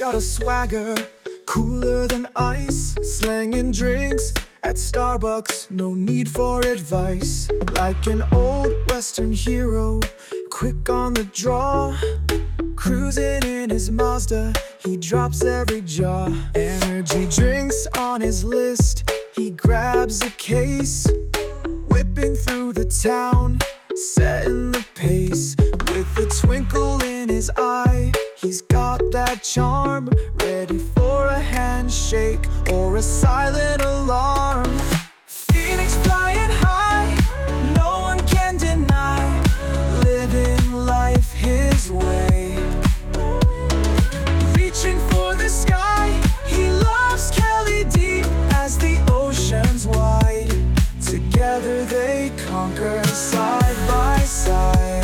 got a swagger, cooler than ice, slanging drinks at Starbucks, no need for advice. Like an old Western hero, quick on the draw, cruising in his Mazda, he drops every jaw. Energy drinks on his list, he grabs a case, whipping through the town, setting the pace. With a twinkle in his eye, he's got that charm, ready for a handshake or a silent alarm. Phoenix flying high, no one can deny, living life his way. Reaching for the sky, he loves Kelly deep as the ocean's wide. Together they conquer side by side.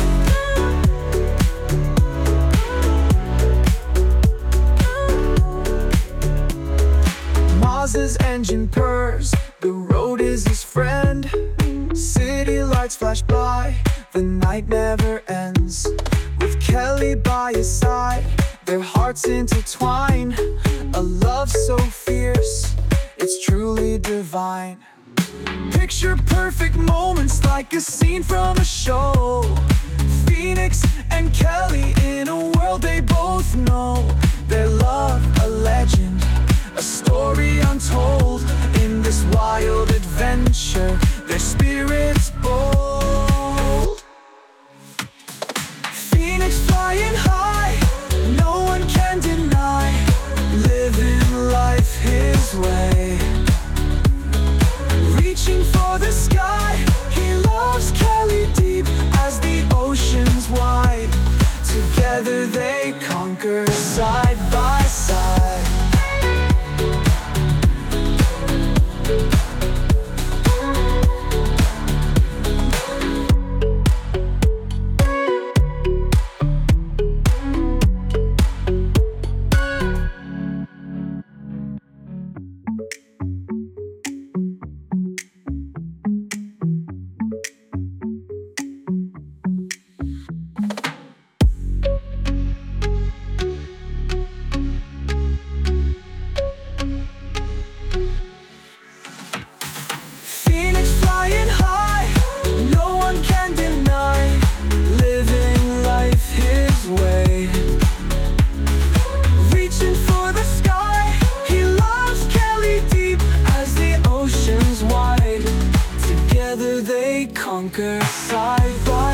Mazda's engine purrs, the road is his friend. City lights flash by, the night never ends. With Kelly by his side, their hearts intertwine. A love so fierce, it's truly divine. Picture perfect moments like a scene from a show. Phoenix and Kelly in a world they both know. Their love a legend, a story untold. In this wild adventure, their spirits bold. Phoenix flying high, no one can deny, living life his way. Reaching for the sky, he loves Kelly deep as the ocean's wide. Together they conquer side by side. Together they conquer side by